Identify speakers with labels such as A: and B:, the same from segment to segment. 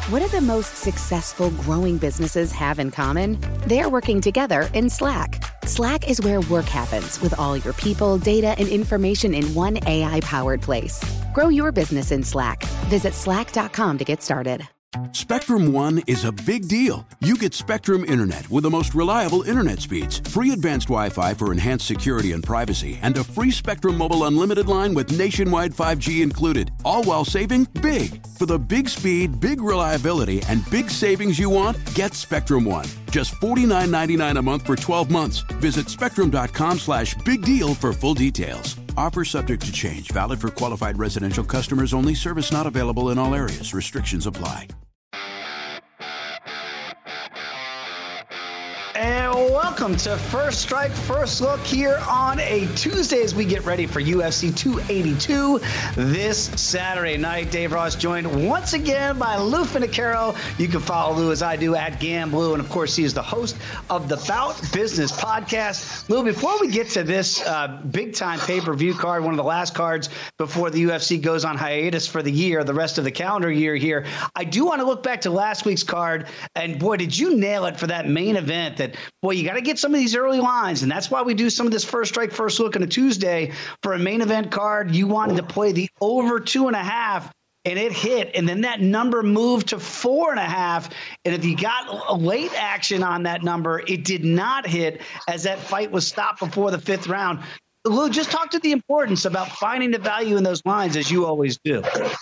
A: What do the most successful growing businesses have in common? They're working together in Slack. Slack is where work happens with all your people, data, and information in one AI-powered place. Grow your business in Slack. Visit slack.com to get started.
B: Spectrum One is a big deal. You get Spectrum Internet with the most reliable internet speeds, free advanced Wi-Fi for enhanced security and privacy, and a free Spectrum Mobile Unlimited line with nationwide 5G included, all while saving big. For the big speed, big reliability, and big savings you want, get Spectrum One. Just $49.99 a month for 12 months. Visit spectrum.com/big deal for full details. Offer subject to change. Valid for qualified residential customers only. Service not available in all areas. Restrictions apply.
C: And welcome to First Strike, First Look here on a Tuesday as we get ready for UFC 282 this Saturday night. Dave Ross joined once again by Lou Finicaro. You can follow Lou as I do at GamBlue. And of course, he is the host of the Bout Business podcast. Lou, before we get to this big time pay-per-view card, one of the last cards before the UFC goes on hiatus for the year, the rest of the calendar year here, I do want to look back to last week's card. And boy, did you nail it for that main event that, boy, you got to get some of these early lines. And that's why we do some of this First Strike, First Look on a Tuesday for a main event card. You wanted to play the over 2.5 and it hit. And then that number moved to 4.5. And if you got a late action on that number, it did not hit as that fight was stopped before the 5th round. Lou, just talk to the importance about finding the value in those lines as you always do.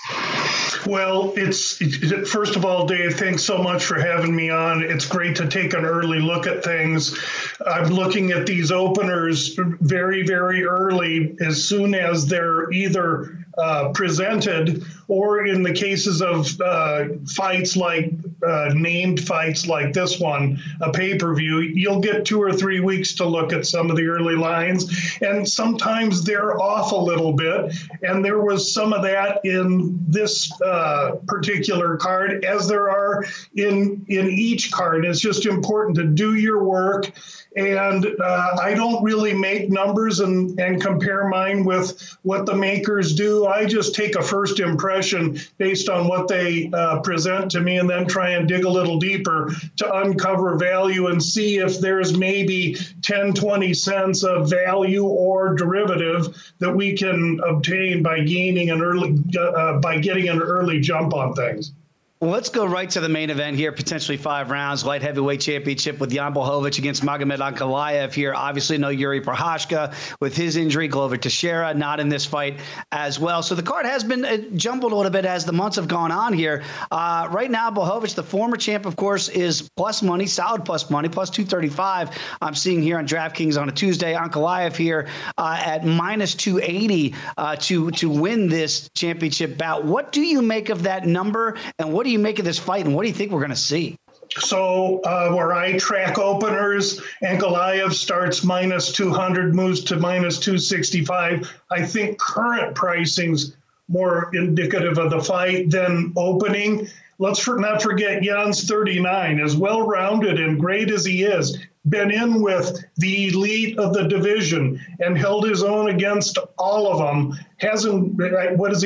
D: Well, first of all, Dave, thanks so much for having me on. It's great to take an early look at things. I'm looking at these openers very, very early, as soon as they're either presented, or in the cases of fights like named fights like this one, a pay-per-view, you'll get 2 or 3 weeks to look at some of the early lines, and sometimes they're off a little bit, and there was some of that in this particular card, as there are in each card. It's just important to do your work, and I don't really make numbers and compare mine with what the makers do. I just take a first impression based on what they present to me, and then try and dig a little deeper to uncover value and see if there's maybe 10, 20 cents of value or derivative that we can obtain by gaining an early, by getting an early jump on things.
C: Well, let's go right to the main event here, potentially 5 rounds, light heavyweight championship with Jan Blachowicz against Magomed Ankalaev here. Obviously, no Yuri Prochazka with his injury. Glover Teixeira not in this fight as well. So the card has been jumbled a little bit as the months have gone on here. Right now, Blachowicz, the former champ, of course, is plus money, solid plus money, plus 235. I'm seeing here on DraftKings on a Tuesday. Ankalaev here at minus 280 to win this championship bout. What do you make of that number, and what do you make of this fight, and what do you think we're going to see?
D: So where I track openers, Ankalaev starts minus 200, moves to minus 265. I think current pricing's more indicative of the fight than opening. Let's not forget Jan's 39, as well-rounded and great as he is, been in with the elite of the division and held his own against all of them. Hasn't, what is he,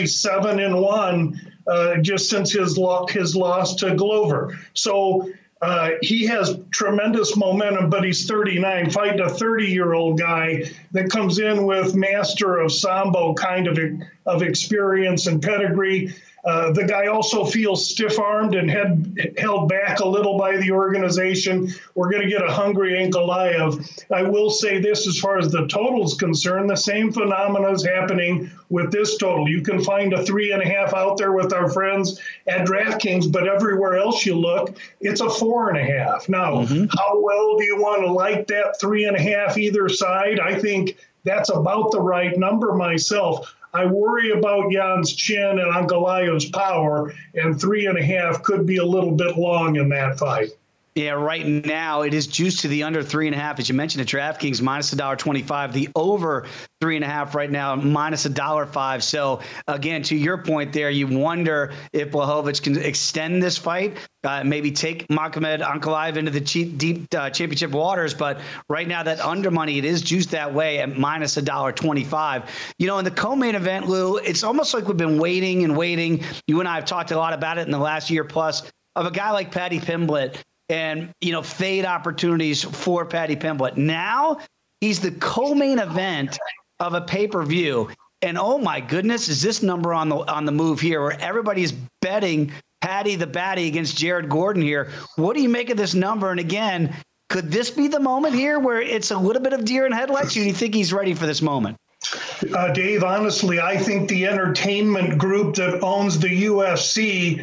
D: 7-1 just since his loss to Glover. So he has tremendous momentum, but he's 39, fighting a 30-year-old guy that comes in with master of Sambo kind of experience and pedigree. The guy also feels stiff-armed and held back a little by the organization. We're going to get a hungry Ankalaev. I will say this, as far as the total is concerned, the same phenomena is happening with this total. You can find a 3.5 out there with our friends at DraftKings, but everywhere else you look, it's a 4.5. Now, how well do you want to like that 3.5 either side? I think that's about the right number myself. I worry about Jan's chin and Ankalaev's power, and 3.5 could be a little bit long in that fight.
C: Yeah, right now it is juiced to the under 3.5. As you mentioned, at DraftKings, minus $1.25. The over 3.5 right now, minus $1.05. So again, to your point there, you wonder if Blachowicz can extend this fight, maybe take Magomed Ankalaev into the deep championship waters. But right now, that under money, it is juiced that way at minus $1.25. You know, in the co-main event, Lou, it's almost like we've been waiting and waiting. You and I have talked a lot about it in the last year plus. of a guy like Paddy Pimblett and, fade opportunities for Paddy Pimblett. Now he's the co-main event of a pay-per-view. And oh my goodness, is this number on the move here where everybody's betting Paddy the Baddy against Jared Gordon here? What do you make of this number? And again, could this be the moment here where it's a little bit of deer in headlights? Or do you think he's ready for this moment?
D: Dave, honestly, I think the entertainment group that owns the UFC,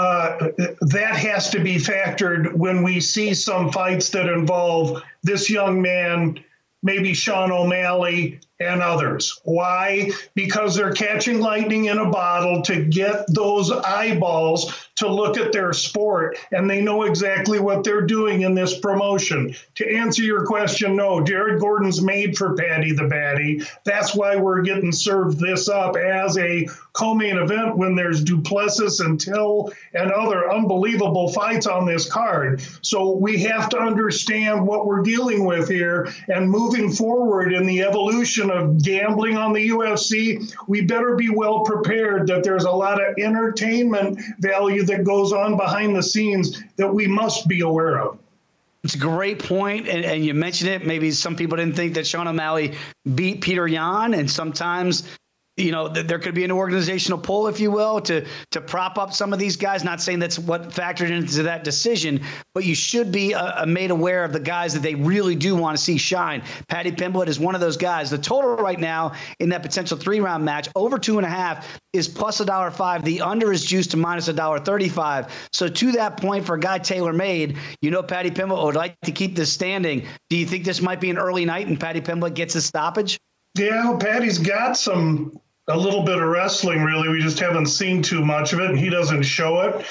D: that has to be factored when we see some fights that involve this young man, maybe Sean O'Malley and others. Why? Because they're catching lightning in a bottle to get those eyeballs to look at their sport, and they know exactly what they're doing in this promotion. To answer your question, no, Jared Gordon's made for Paddy the Baddy. That's why we're getting served this up as a co-main event when there's Duplessis and Till and other unbelievable fights on this card. So we have to understand what we're dealing with here, and moving forward in the evolution of gambling on the UFC, we better be well prepared that there's a lot of entertainment value that goes on behind the scenes that we must be aware of.
C: It's a great point, and you mentioned it. Maybe some people didn't think that Sean O'Malley beat Peter Yan, and sometimes there could be an organizational pull, if you will, to prop up some of these guys. Not saying that's what factored into that decision, but you should be made aware of the guys that they really do want to see shine. Paddy Pimblett is one of those guys. The total right now in that potential 3-round match, over 2.5, is plus $1.05. The under is juiced to minus $1.35. So to that point, for a guy tailor-made, Paddy Pimblett would like to keep this standing. Do you think this might be an early night and Paddy Pimblett gets his stoppage? Yeah,
D: Paddy's got a little bit of wrestling, really. We just haven't seen too much of it, and he doesn't show it.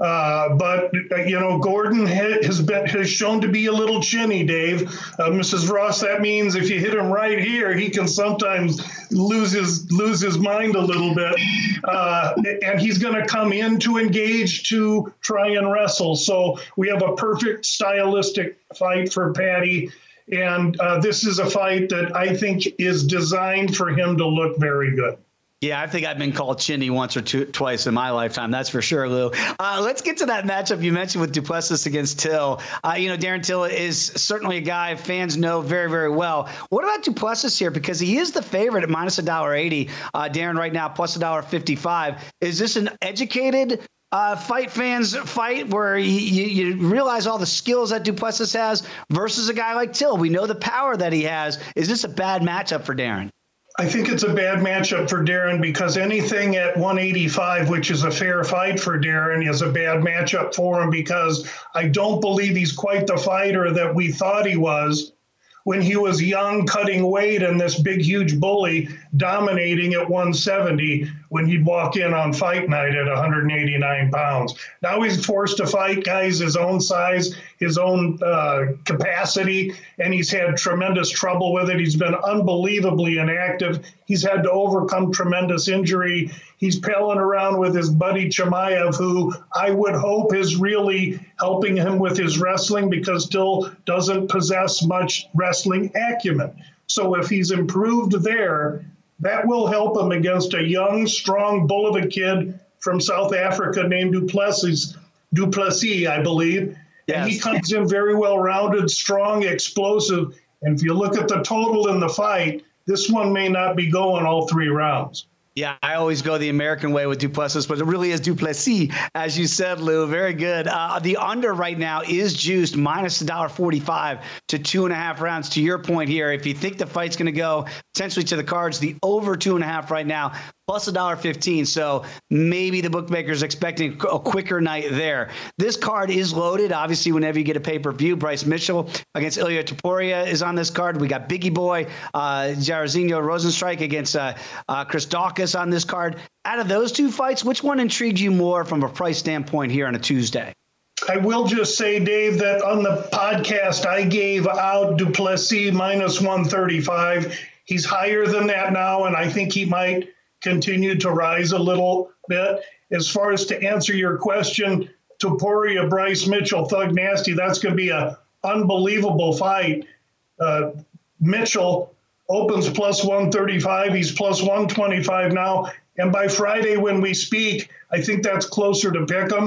D: But Gordon has shown to be a little chinny, Dave. Mrs. Ross, that means if you hit him right here, he can sometimes lose his mind a little bit. And he's going to come in to engage to try and wrestle. So we have a perfect stylistic fight for Paddy. And this is a fight that I think is designed for him to look very good.
C: Yeah, I think I've been called chinny once or twice in my lifetime. That's for sure, Lou. Let's get to that matchup you mentioned with Duplessis against Till. Darren Till is certainly a guy fans know very, very well. What about Duplessis here? Because he is the favorite at minus $1.80. Darren right now, plus $1.55. Is this an educated fight where you realize all the skills that Duplessis has versus a guy like Till? We know the power that he has. Is this a bad matchup for Darren?
D: I think it's a bad matchup for Darren because anything at 185, which is a fair fight for Darren, is a bad matchup for him because I don't believe he's quite the fighter that we thought he was when he was young, cutting weight, and this big, huge bully dominating at 170 when he'd walk in on fight night at 189 pounds. Now he's forced to fight guys his own size, his own capacity, and he's had tremendous trouble with it. He's been unbelievably inactive. He's had to overcome tremendous injury. He's palling around with his buddy Chimaev, who I would hope is really helping him with his wrestling because still doesn't possess much wrestling acumen. So if he's improved there, that will help him against a young, strong bull of a kid from South Africa named Duplessis, I believe. Yes. And he comes in very well-rounded, strong, explosive. And if you look at the total in the fight, this one may not be going all 3 rounds.
C: Yeah, I always go the American way with Duplessis, but it really is Duplessis, as you said, Lou. Very good. The under right now is juiced minus $1.45 to 2.5 rounds. To your point here, if you think the fight's going to go potentially to the cards, the over 2.5 right now, plus $1.15. So maybe the bookmaker's expecting a quicker night there. This card is loaded. Obviously, whenever you get a pay-per-view, Bryce Mitchell against Ilia Topuria is on this card. We got Biggie Boy, Jairzinho Rozenstruik against Chris Daukaus on this card. Out of those 2 fights, which one intrigued you more from a price standpoint here on a Tuesday?
D: I will just say, Dave, that on the podcast, I gave out Duplessis minus 135. He's higher than that now, and I think he might continue to rise a little bit. As far as to answer your question, Topuria, Bryce Mitchell, Thug Nasty, that's going to be an unbelievable fight. Mitchell opens plus 135. He's plus 125 now. And by Friday when we speak, I think that's closer to pick 'em.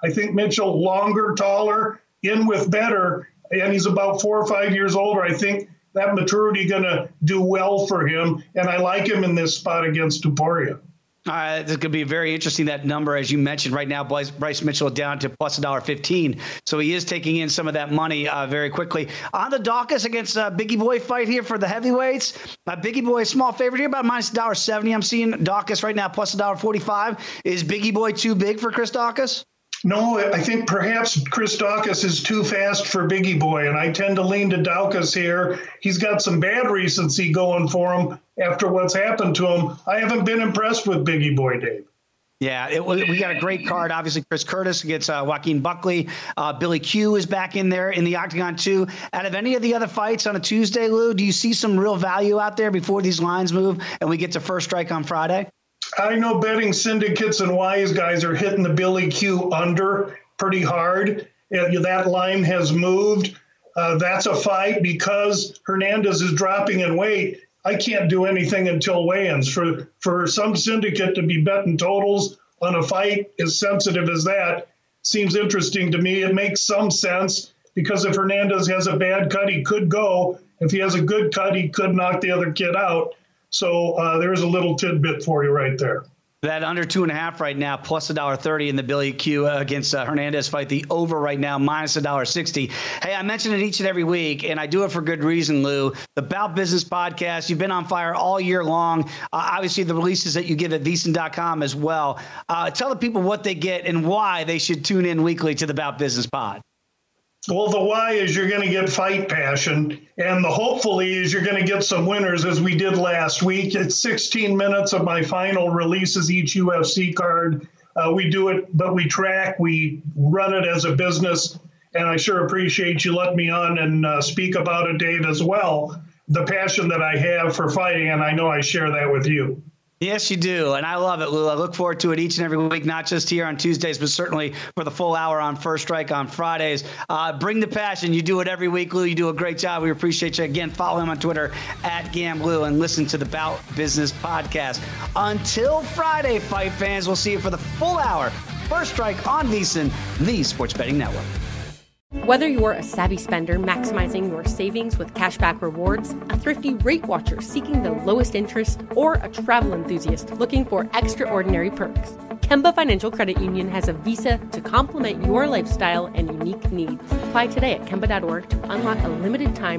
D: I think Mitchell longer, taller, in with better, and he's about 4 or 5 years older. I think that maturity going to do well for him, and I like him in this spot against Topuria.
C: This is going to be very interesting, that number, as you mentioned. Right now, Bryce Mitchell down to plus $1.15. So he is taking in some of that money very quickly. On the Daukaus against Biggie Boy fight here for the heavyweights. Biggie Boy, small favorite here, about minus $1.70. I'm seeing Daukaus right now plus $1.45. Is Biggie Boy too big for Chris Daukaus?
D: No, I think perhaps Chris Daukaus is too fast for Biggie Boy, and I tend to lean to Daukaus here. He's got some bad recency going for him after what's happened to him. I haven't been impressed with Biggie Boy, Dave.
C: Yeah, we got a great card. Obviously, Chris Curtis against Joaquin Buckley. Billy Q is back in there in the octagon, too. Out of any of the other fights on a Tuesday, Lou, do you see some real value out there before these lines move and we get to First Strike on Friday?
D: I know betting syndicates and wise guys are hitting the Billy Q under pretty hard. That line has moved. That's a fight because Hernandez is dropping in weight. I can't do anything until weigh-ins. For some syndicate to be betting totals on a fight as sensitive as that seems interesting to me. It makes some sense because if Hernandez has a bad cut, he could go. If he has a good cut, he could knock the other kid out. So there's a little tidbit for you right there.
C: That under 2.5 right now, plus $1.30 in the Billy Q against Hernandez fight. The over right now, minus $1.60. Hey, I mention it each and every week, and I do it for good reason, Lou. The Bout Business podcast, you've been on fire all year long. Obviously, the releases that you get at VSiN.com as well. Tell the people what they get and why they should tune in weekly to the Bout Business pod.
D: Well, the why is you're going to get fight passion, and the hopefully is you're going to get some winners as we did last week. It's 16 minutes of my final releases each UFC card. We do it, but we track, we run it as a business, and I sure appreciate you letting me on and speak about it, Dave, as well. The passion that I have for fighting, and I know I share that with you.
C: Yes, you do. And I love it, Lou. I look forward to it each and every week, not just here on Tuesdays, but certainly for the full hour on First Strike on Fridays. Bring the passion. You do it every week, Lou. You do a great job. We appreciate you. Again, follow him on Twitter at GamLou and listen to the Bout Business podcast. Until Friday, fight fans, we'll see you for the full hour. First Strike on VSiN, the Sports Betting Network.
E: Whether you're a savvy spender maximizing your savings with cashback rewards, a thrifty rate watcher seeking the lowest interest, or a travel enthusiast looking for extraordinary perks, Kemba Financial Credit Union has a visa to complement your lifestyle and unique needs. Apply today at Kemba.org to unlock a limited-time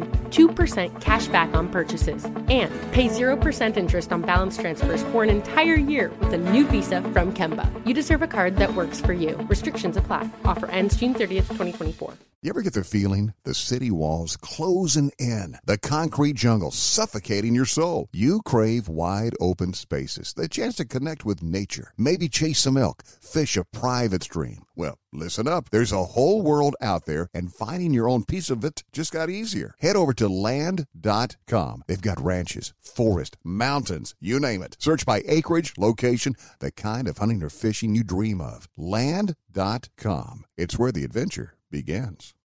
E: 2% cash back on purchases and pay 0% interest on balance transfers for an entire year with a new visa from Kemba. You deserve a card that works for you. Restrictions apply. Offer ends June 30th, 2024.
F: You ever get the feeling the city walls closing in, the concrete jungle suffocating your soul? You crave wide open spaces, the chance to connect with nature, maybe chase some elk, fish a private stream. Well, listen up. There's a whole world out there, and finding your own piece of it just got easier. Head over to land.com. They've got ranches, forest, mountains, you name it. Search by acreage, location, the kind of hunting or fishing you dream of. Land.com. It's where the adventure begins.